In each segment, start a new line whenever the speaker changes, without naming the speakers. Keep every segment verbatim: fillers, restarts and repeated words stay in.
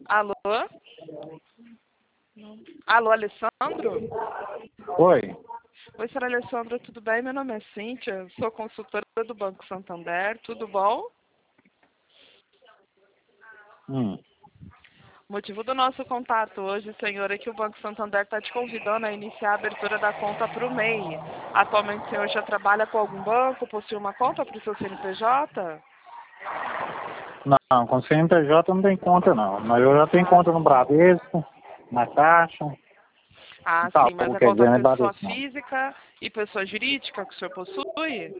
Alô? Alô, Alessandro?
Oi.
Oi, senhor Alessandro, tudo bem? Meu nome é Cíntia, sou consultora do Banco Santander, tudo bom?
Hum.
O motivo do nosso contato hoje, senhor, é que o Banco Santander está te convidando a iniciar a abertura da conta para o M E I. Atualmente, o senhor já trabalha com algum banco, possui uma conta para o seu C N P J?
Não, com C N P J não tem conta não, mas eu já tenho
Ah,
conta no Bradesco, na Caixa,
ah
e tal,
sim, mas é
quer
conta
dizer, não é
pessoa
Bradesco não.
física e pessoa jurídica que o senhor possui?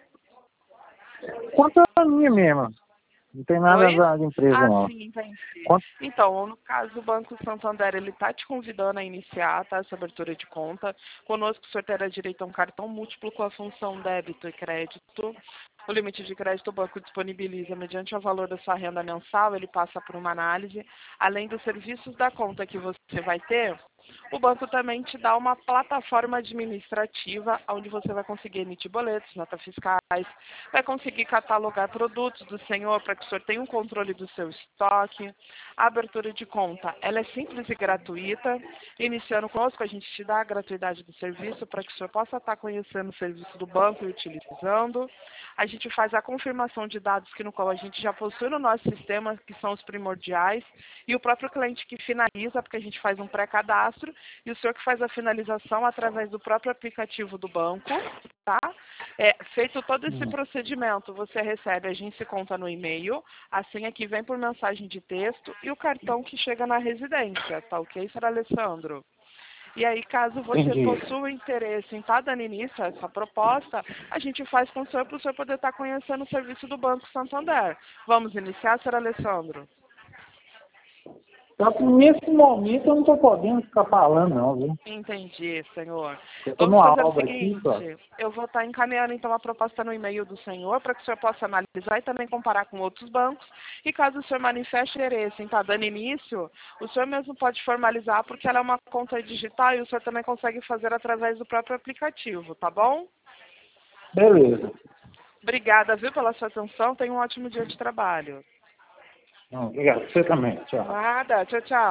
Conta minha mesmo, não tem nada
Oi?
a ver de empresa
Ah,
não.
sim, entendi.
Conta...
Então, no caso, o Banco Santander, ele está te convidando a iniciar, tá, essa abertura de conta. Conosco, o senhor terá direito a um cartão múltiplo com a função débito e crédito. O limite de crédito o banco disponibiliza mediante o valor da sua renda mensal, ele passa por uma análise. Além dos serviços da conta que você vai ter, o banco também te dá uma plataforma administrativa onde você vai conseguir emitir boletos, notas fiscais, vai conseguir catalogar produtos do senhor para que o senhor tenha um controle do seu estoque. A abertura de conta, ela é simples e gratuita. Iniciando conosco, a gente te dá a gratuidade do serviço para que o senhor possa estar conhecendo o serviço do banco e utilizando. A gente faz a confirmação de dados que no qual a gente já possui no nosso sistema, que são os primordiais, e o próprio cliente que finaliza, porque a gente faz um pré-cadastro, e o senhor que faz a finalização através do próprio aplicativo do banco, tá? É, feito todo esse
Hum.
procedimento, você recebe a agência e conta no e-mail, a senha que vem por mensagem de texto e o cartão que chega na residência, tá ok, senhor Alessandro? E aí, caso você
Entendi.
possua interesse em estar dando início a essa proposta, a gente faz com o senhor para o senhor poder estar conhecendo o serviço do Banco Santander. Vamos iniciar, senhor Alessandro?
Só que nesse momento eu não estou podendo ficar falando não, viu?
Entendi, senhor.
Eu estou
Vamos
numa
fazer o
obra aqui, só.
seguinte, eu vou estar encaminhando então a proposta no e-mail do senhor para que o senhor possa analisar e também comparar com outros bancos. E caso o senhor manifeste interesse em estar dando início, o senhor mesmo pode formalizar porque ela é uma conta digital e o senhor também consegue fazer através do próprio aplicativo, tá bom?
Beleza.
Obrigada, viu, pela sua atenção. Tenha um ótimo dia de trabalho.
Não, obrigado. Você também. Tchau.
Nada. Tchau, tchau.